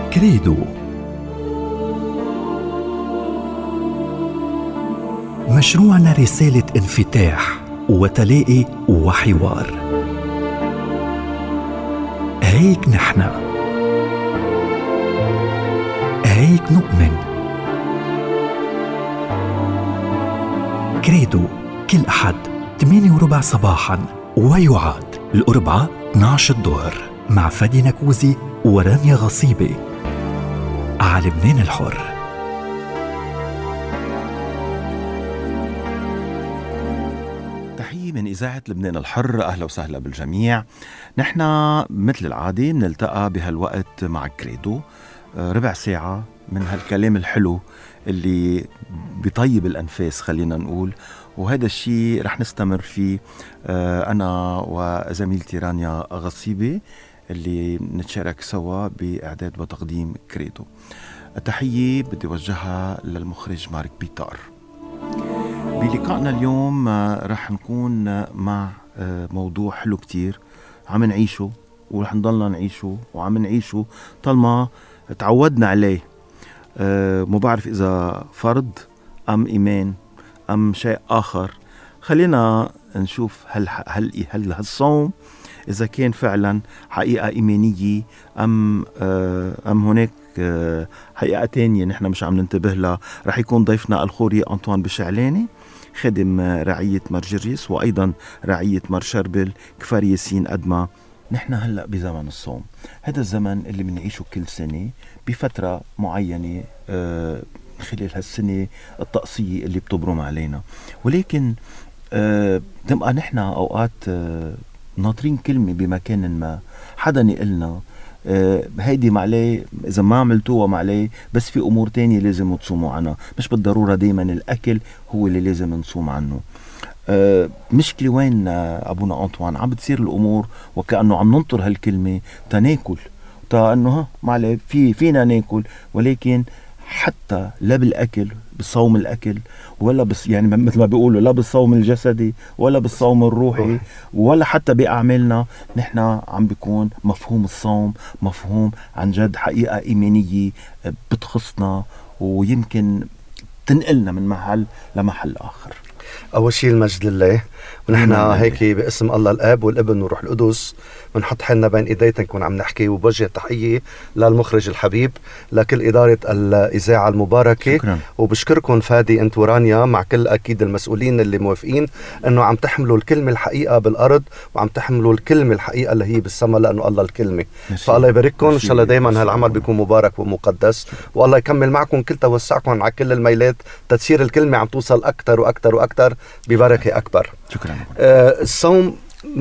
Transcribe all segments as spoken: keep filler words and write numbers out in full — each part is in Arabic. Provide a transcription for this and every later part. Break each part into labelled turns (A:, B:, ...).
A: كريدو. مشروعنا رسالة انفتاح وتلاقي وحوار. هيك نحن، هيك نؤمن. كريدو كل أحد ثمانية وربع صباحاً، ويعاد الأربعاء اثني عشر الظهر مع فادي نكوزي ورامية غصيبة على لبنان الحر.
B: تحية من إذاعة لبنان الحر، أهلا وسهلا بالجميع. نحن مثل العادة بنلتقى بهالوقت مع كريدو، ربع ساعة من هالكلام الحلو اللي بيطيب الأنفاس خلينا نقول، وهذا الشيء رح نستمر فيه أنا وزميلتي رانيا غصيبة اللي نتشارك سوا بإعداد وتقديم كريدو. التحية بدي وجهها للمخرج مارك بيتار. بلقائنا اليوم رح نكون مع موضوع حلو كتير عم نعيشه ورح نضلنا نعيشه وعم نعيشه طالما تعودنا عليه. مو بعرف إذا فرض أم إيمان أم شيء آخر. خلينا نشوف هل هل هل هالصوم إذا كان فعلا حقيقة إيمانية أم أم هناك حقيقة تانية نحن مش عم ننتبه لها. رح يكون ضيفنا الخوري أنطوان بشعلاني، خادم رعية مرجريس وأيضا رعية مرشربل كفار ياسين أدمى. نحن هلأ بزمن الصوم، هذا الزمن اللي بنعيشه كل سنة بفترة معينة آه خلال هالسنة الطقسية اللي بتبرم علينا، ولكن آه تبقى نحن أوقات آه ناطرين كلمة بمكان ما، حدا يقلنا آه هيدي معليه، إذا ما عملتوها معليه، بس في أمور تانية لازم تصوموا عنها، مش بالضرورة دايما الأكل هو اللي لازم نصوم عنه. أه مشكلة وين أبونا أنطوان؟ عم بتصير الأمور وكأنه عم ننطر هالكلمة تناكل، تا أنه ها معلي في فينا ناكل، ولكن حتى لا بالأكل بالصوم الأكل ولا بس يعني مثل ما بيقولوا لا بالصوم الجسدي ولا بالصوم الروحي ولا حتى بأعمالنا نحن عم بيكون مفهوم الصوم مفهوم عن جد حقيقة إيمانية بتخصنا ويمكن تنقلنا من محل لمحل آخر.
C: أول شيء المجد لله، ونحن هيك باسم الله الآب والابن والروح القدس بنحط حالنا بين إيديه نكون عم نحكي، وبوجه تحية للمخرج الحبيب لكل إدارة الإذاعة المباركة.
B: شكرا.
C: وبشكركم فادي أنت ورانيا مع كل أكيد المسؤولين اللي موافقين أنه عم تحملوا الكلمة الحقيقة بالأرض وعم تحملوا الكلمة الحقيقة اللي هي بالسماء، لأنه الله الكلمة. فالله يبارككم، إن شاء الله دايما هالعمل بيكون مبارك ومقدس، والله يكمل معكم كل توسعكم على كل الميلات تتصير الكلمة عم توصل أكتر وأكتر وأكتر ببركة أكبر.
B: شكرا.
C: آه الصوم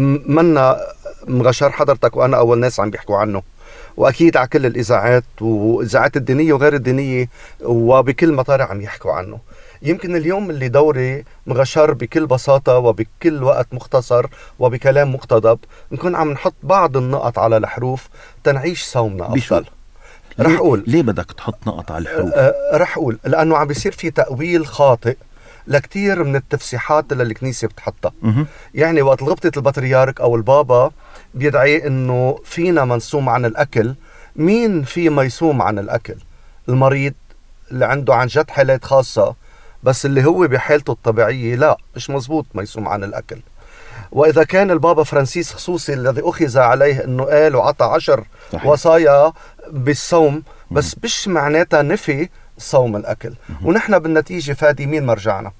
C: منا مغشر حضرتك وأنا أول ناس عم بيحكوا عنه، وأكيد على كل الإذاعات وإذاعات الدينية وغير الدينية وبكل مطارع عم يحكوا عنه. يمكن اليوم اللي دوري مغشر بكل بساطة وبكل وقت مختصر وبكلام مقتضب نكون عم نحط بعض النقط على الحروف تنعيش صومنا أفضل. رح أقول
B: ليه بدك تحط نقط على الحروف؟
C: أه رح أقول لأنه عم بيصير في تأويل خاطئ لكتير من التفسيحات اللي الكنيسة بتحطها. يعني وقت غبطة البطريرك أو البابا بيدعي إنه فينا ما نصوم عن الأكل. مين في ما يصوم عن الأكل؟ المريض اللي عنده عن جد حالات خاصة، بس اللي هو بحالته الطبيعية لا، مش مزبوط ما يصوم عن الأكل. وإذا كان البابا فرانسيس خصوصي الذي أخذ عليه أنه قال وعطى عشر صحيح. وصايا بالصوم، بس مش معناتها نفي صوم الأكل. ونحن بالنتيجة فادي مين مرجعنا؟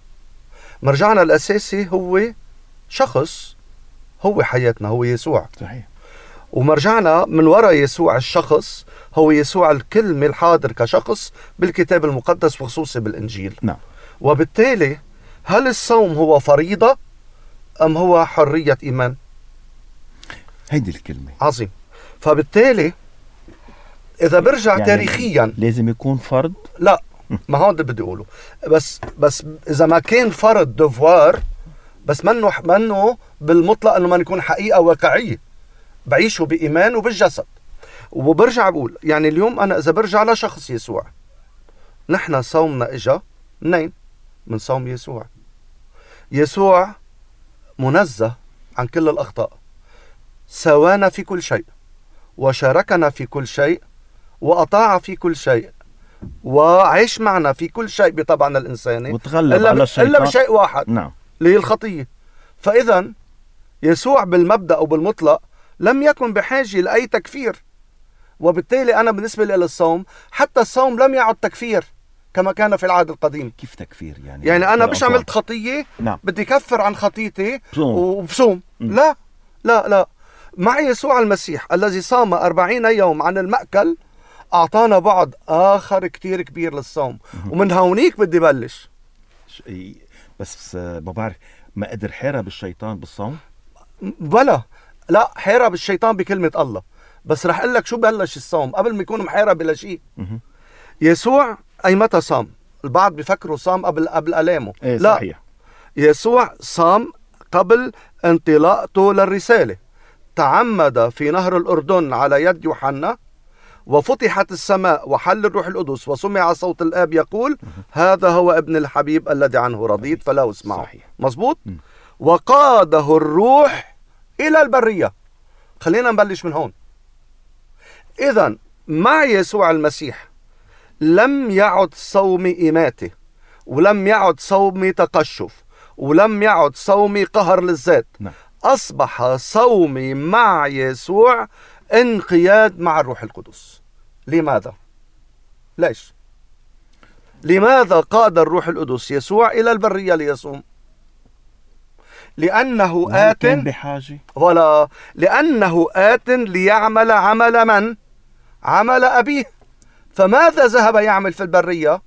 C: مرجعنا الأساسي هو شخص، هو حياتنا، هو يسوع.
B: صحيح.
C: ومرجعنا من وراء يسوع الشخص هو يسوع الكلمة الحاضر كشخص بالكتاب المقدس وخصوصي بالإنجيل.
B: نعم.
C: وبالتالي هل الصوم هو فريضة أم هو حرية إيمان؟
B: هيدي الكلمة
C: عظيم. فبالتالي إذا برجع يعني تاريخيا
B: لازم يكون فرض؟
C: لا، ما هون بدي أقوله. بس بس إذا ما كان فرض دوفوار، بس منه منه بالمطلق أنه ما يكون حقيقة واقعية بعيشه بإيمان وبالجسد. وبرجع بقول يعني اليوم أنا إذا برجع لشخص يسوع، نحن صومنا إجا منين؟ من صوم يسوع. يسوع منزه عن كل الأخطاء، سوانا في كل شيء وشاركنا في كل شيء وأطاع في كل شيء وعيش معنا في كل شيء بطبعنا الإنساني،
B: وتغلب
C: إلا,
B: على الشيطان
C: إلا بشيء واحد،
B: نعم،
C: اللي هي الخطية. فإذا يسوع بالمبدأ أو بالمطلق لم يكن بحاجة لأي تكفير، وبالتالي أنا بالنسبة لي للصوم، حتى الصوم لم يعد تكفير كما كان في العهد القديم.
B: كيف تكفير يعني؟
C: يعني أنا مش عملت خطية
B: نعم.
C: بدي كفر عن خطيتي
B: بصوم.
C: وبصوم، لا لا لا. مع يسوع المسيح الذي صام أربعين يوم عن المأكل أعطانا بعد آخر كتير كبير للصوم، ومن هونيك بدي بلش.
B: بس ما بعرف، ما قدر حارب الشيطان بالصوم؟
C: ولا لا، حارب الشيطان بكلمة الله، بس رح أقول لك شو بلش الصوم قبل ما يكون محارب بلا شيء. يسوع أي متى صام؟ البعض بيفكروا صام قبل قبل ألامه.
B: إيه
C: لا
B: صحيح.
C: يسوع صام قبل انطلاقته للرسالة. تعمد في نهر الأردن على يد يوحنا، وفتحت السماء وحل الروح القدس، وسمع صوت الآب يقول هذا هو ابن الحبيب الذي عنه رضيت فلا اسمعه.
B: صحيح.
C: مزبوط. م. وقاده الروح إلى البرية. خلينا نبلش من هون. إذن مع يسوع المسيح لم يعد صومي إماتة، ولم يعد صومي تقشف، ولم يعد صومي قهر للذات.
B: نعم.
C: أصبح صومي مع يسوع انقياد مع الروح القدس. لماذا؟ ليش؟ لماذا قاد الروح القدس يسوع إلى البرية ليصوم؟ لأنه آت
B: بحاجة،
C: ولا لأنه آت ليعمل عمل من؟ عمل أبيه. فماذا ذهب يعمل في البرية؟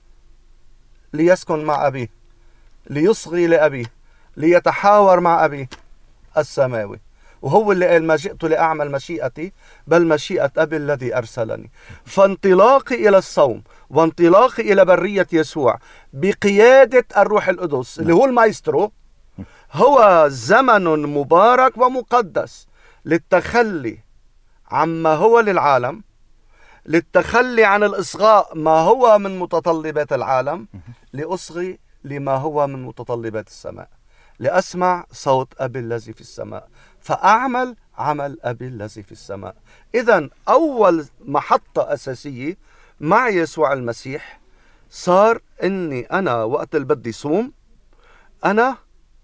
C: ليسكن مع أبيه، ليصغي لأبيه، ليتحاور مع أبيه السماوي. وهو اللي قال ما جئت لأعمل مشيئتي بل مشيئة أبي الذي أرسلني. فانطلاقي إلى الصوم وانطلاقي إلى برية يسوع بقيادة الروح القدس اللي هو المايسترو هو زمن مبارك ومقدس للتخلي عما هو للعالم، للتخلي عن الإصغاء ما هو من متطلبات العالم، لأصغي لما هو من متطلبات السماء، لأسمع صوت أبي الذي في السماء فأعمل عمل أبي الذي في السماء. إذن أول محطة أساسية مع يسوع المسيح صار إني أنا وقت اللي بدي صوم أنا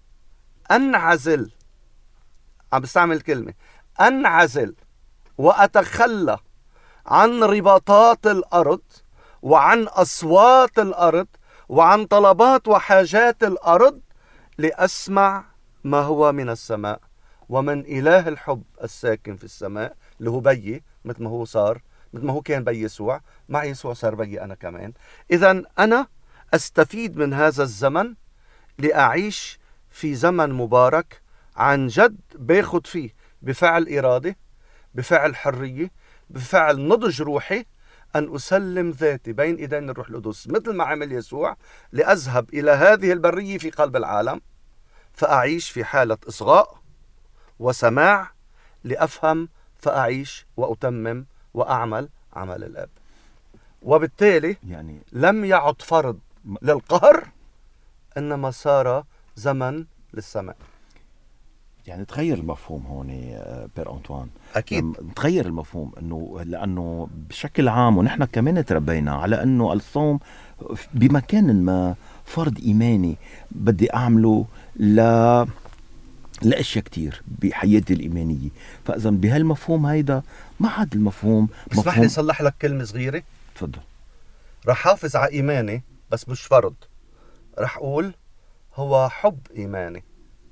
C: أنعزل، عم بستعمل كلمة أنعزل وأتخلى عن رباطات الأرض وعن أصوات الأرض وعن طلبات وحاجات الأرض، لأسمع ما هو من السماء ومن إله الحب الساكن في السماء اللي هو بيي، مثل ما هو صار، مثل ما هو كان بي يسوع، مع يسوع صار بيي أنا كمان. إذن أنا أستفيد من هذا الزمن لأعيش في زمن مبارك عن جد، باخد فيه بفعل إرادة، بفعل حرية، بفعل نضج روحي، أن أسلم ذاتي بين إيدين الروح القدس مثل ما عمل يسوع، لأذهب إلى هذه البرية في قلب العالم فأعيش في حالة إصغاء وسماع، لأفهم فأعيش وأتمم وأعمل عمل الأب. وبالتالي يعني لم يعد فرض للقهر، إنما صار زمن للسماء.
B: يعني تغير المفهوم هون بير أنطوان.
C: أكيد
B: تغير المفهوم، إنه لأنه بشكل عام ونحن كمان تربينا على إنه الصوم بمكان ما فرض إيماني بدي أعمله ل لأشياء كتير بحياتي الإيمانية. فإذا بهالمفهوم هيدا ما عاد المفهوم مفهوم.
C: اسمح لي صلح لك كلمة صغيرة.
B: تفضل.
C: رح حافظ على إيماني بس مش فرض، رح أقول هو حب إيماني،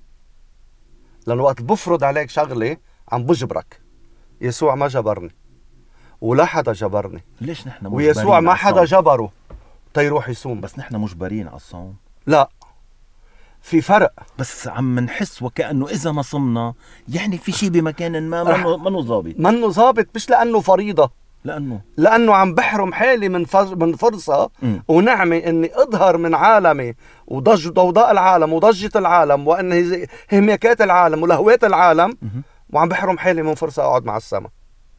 C: لأن وقت بفرض عليك شغلة عم بجبرك. يسوع ما جبرني ولا حدا جبرني.
B: ليش نحن مجبرين؟
C: ويسوع ما حدا جبره تيروح يصوم.
B: بس نحن مجبرين على الصوم.
C: لا، في فرق.
B: بس عم نحس وكأنه إذا ما صمنا يعني في شيء بمكان ما منه ضابط.
C: منه ضابط مش لأنه فريضة،
B: لأنه
C: لأنه عم بحرم حالي من من فرصة م. ونعمة إني أظهر من عالمي وضج ضوضاء العالم وضجة العالم وإن هميكات العالم ولهوات العالم م. وعم بحرم حالي من فرصة أقعد مع السماء.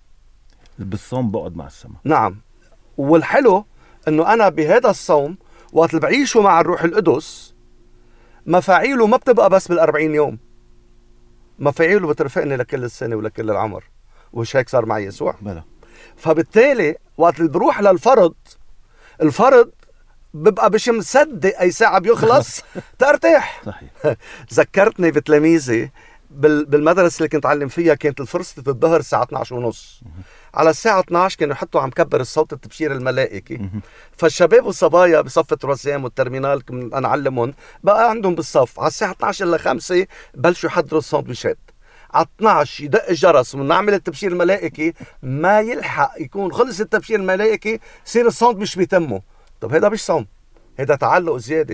B: بالصوم بقعد مع السماء.
C: نعم. والحلو إنه أنا بهذا الصوم وقت اللي بعيشه مع الروح القدس مفاعيله ما بتبقى بس بالأربعين يوم، مفاعيله بترفقني لكل السنة ولكل العمر. وش هيك صار مع يسوع؟
B: بلا.
C: فبالتالي وقت اللي بروح للفرض، الفرض ببقى مش مصدق اي ساعه بيخلص ترتاح.
B: صحيح.
C: ذكرتني بتلاميذي بالمدرسه اللي كنت علم فيها، كانت فرصه الظهر الساعه اثنعش ونص. على الساعه اثنعش كانوا يحطوا عم كبر الصوت التبشير الملائكي، فالشباب والصبايا بصف التروسيام والترمينال انا علمهم بقى عندهم بالصف. على الساعه اثنعش الا خمسة بلشوا يحضروا الساندويشات. على اثنعش يدق الجرس ونعمل التبشير الملائكي، ما يلحق يكون خلص التبشير الملائكي يصير الساندويش بيتمه. طب هذا مش صوم، هذا تعلق زياده.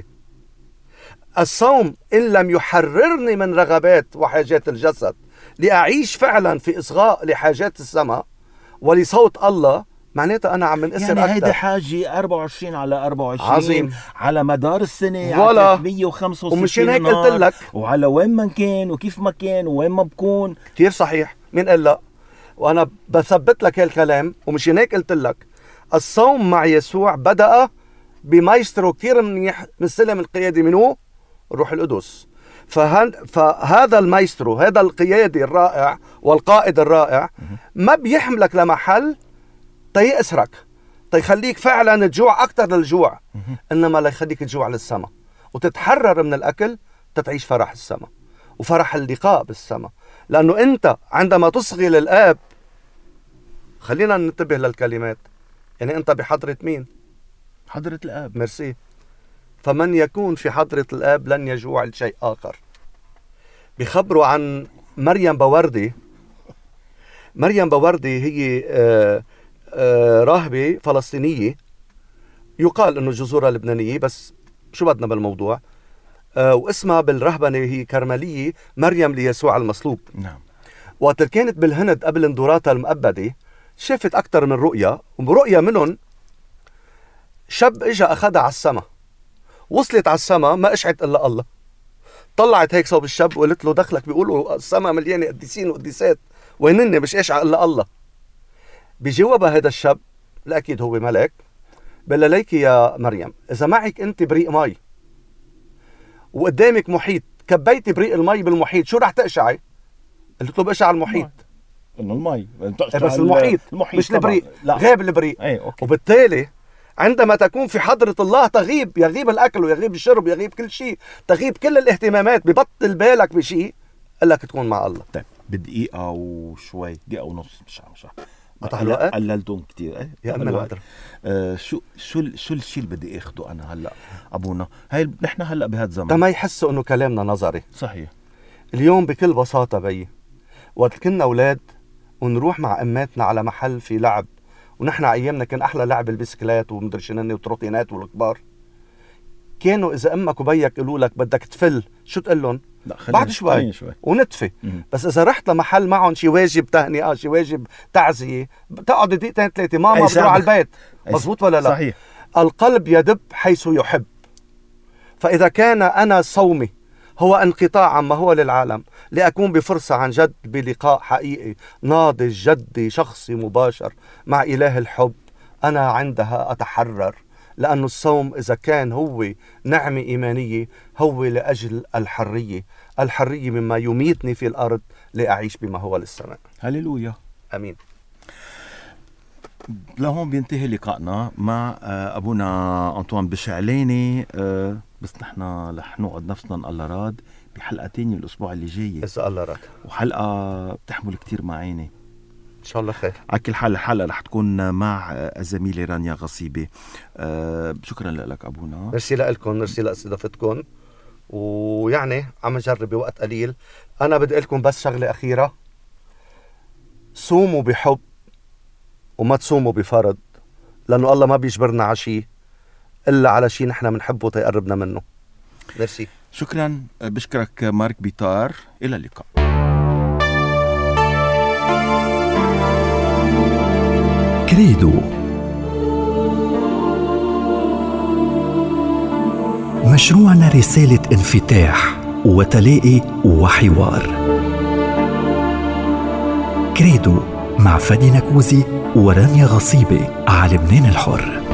C: الصوم إن لم يحررني من رغبات وحاجات الجسد لأعيش فعلا في إصغاء لحاجات السماء ولصوت الله، معناتها أنا عم نقسم
B: يعني
C: أكتر.
B: هيدا حاجة أربعة وعشرين على أربعة وعشرين
C: عظيم.
B: على مدار السنة
C: ولا.
B: على ثلاثمية وخمسة وستين
C: ومشان هيك
B: نهار،
C: قلت لك
B: وعلى وين ما كان وكيف ما كان وين ما بكون.
C: كتير صحيح، مين قال لا؟ وأنا بثبت لك هالكلام. ومشان هيك قلت لك الصوم مع يسوع بدأ بمايسترو كتير منيح من سلم القيادة، منه الروح القدس. فهذا المايسترو، هذا القيادي الرائع والقائد الرائع ما بيحملك لمحل تيأسرك تيخليك فعلا تجوع أكتر للجوع، إنما ليخليك تجوع للسماء وتتحرر من الأكل، تتعيش فرح السماء وفرح اللقاء بالسماء. لأنه أنت عندما تصغي للآب، خلينا ننتبه للكلمات، يعني أنت بحضرة مين؟
B: حضرة الآب.
C: ميرسي. فمن يكون في حضرة الآب لن يجوع لشيء آخر. بيخبروا عن مريم بوردي. مريم بوردي هي آه آه راهبة فلسطينية، يقال أنه جذورها لبنانية، بس شو بدنا بالموضوع. آه واسمها بالرهبنة هي كرملية مريم ليسوع المصلوب.
B: نعم.
C: وقت كانت بالهند قبل انذوراتها المؤبدة شافت أكتر من رؤية، ورؤية منهم شاب إجا أخذها على السما. وصلت على السما ما اشعت إلا الله. طلعت هيك صوب الشاب وقالت له دخلك بيقولوا السما مليانة قديسين وقديسات، وينني مش اشعى إلا الله. بجوابها هذا الشاب، لأكيد هو ملك، بقول ليك يا مريم إذا معك أنت بريق مي وقدامك محيط، كبيتي بريق المي بالمحيط، شو رح تقشعي؟ قلت له بقشع المحيط.
B: إنه المي
C: بس المحيط, المحيط مش البريق، غاب البريق. وبالتالي عندما تكون في حضرة الله تغيب، يغيب الأكل ويغيب الشرب، يغيب كل شيء، تغيب كل الاهتمامات، ببطل بالك بشيء إلا تكون مع الله.
B: طيب بدقيقة وشوي، دقيقة ونص مش مش
C: قطع الوقت؟
B: قللتهم كتير. ايه
C: يا أم القدر.
B: آه شو شو شو الشيء اللي بدي اخده انا هلا ابونا؟ هاي نحن هلا بهذا الزمن
C: تما يحسوا انه كلامنا نظري.
B: صحيح.
C: اليوم بكل بساطة بي، وقت كنا اولاد ونروح مع اماتنا على محل في لعب، ونحن ايامنا كان احلى لعب البسكلات ومدري شنو والتروتينات والكبار، كانوا اذا امك وبيك يقولوا لك بدك تفل، شو تقول لهم؟ بعد شوي, شوي ونتفي. مم. بس اذا رحت لمحل معهم شي واجب تهنئه، شي واجب تعزيه، تقعد دقيقتين ثلاثه، ماما بتروح على البيت. مزبوط ولا لا؟
B: صحيح.
C: القلب يدب حيث يحب. فاذا كان انا صومي هو انقطاع عما هو للعالم لأكون بفرصة عن جد بلقاء حقيقي ناضج جدي شخصي مباشر مع إله الحب، أنا عندها أتحرر. لأن الصوم إذا كان هو نعمة إيمانية هو لأجل الحرية، الحرية مما يميتني في الأرض لأعيش بما هو للسماء.
B: هللويا.
C: أمين.
B: لهون بينتهي لقائنا مع أبونا أنطوان بشعلاني، بس نحن رح نقعد نفسنا الله راد بحلقة تانية الأسبوع اللي جاي
C: إذا الله راد،
B: وحلقة بتحمل كتير معاني
C: إن شاء الله خير.
B: على كل حال الحلقة رح تكون مع الزميلة رانيا غصيبة. أه شكرا لك أبونا.
C: ميرسي لكم، ميرسي لاستضافتكم. ويعني عم نجرب بوقت قليل. أنا بدي لكم بس شغلة أخيرة، صوموا بحب وما تصوموا بفرض، لأنه الله ما بيجبرنا على شيء إلا على شيء نحن منحبه تيقربنا منه. ميرسي.
B: شكرا، بشكرك مارك بيطار. إلى اللقاء.
A: كريدو، مشروعنا رسالة انفتاح وتلاقي وحوار. كريدو مع فادي نكوزي ورانيا غصيبة على لبنان الحر.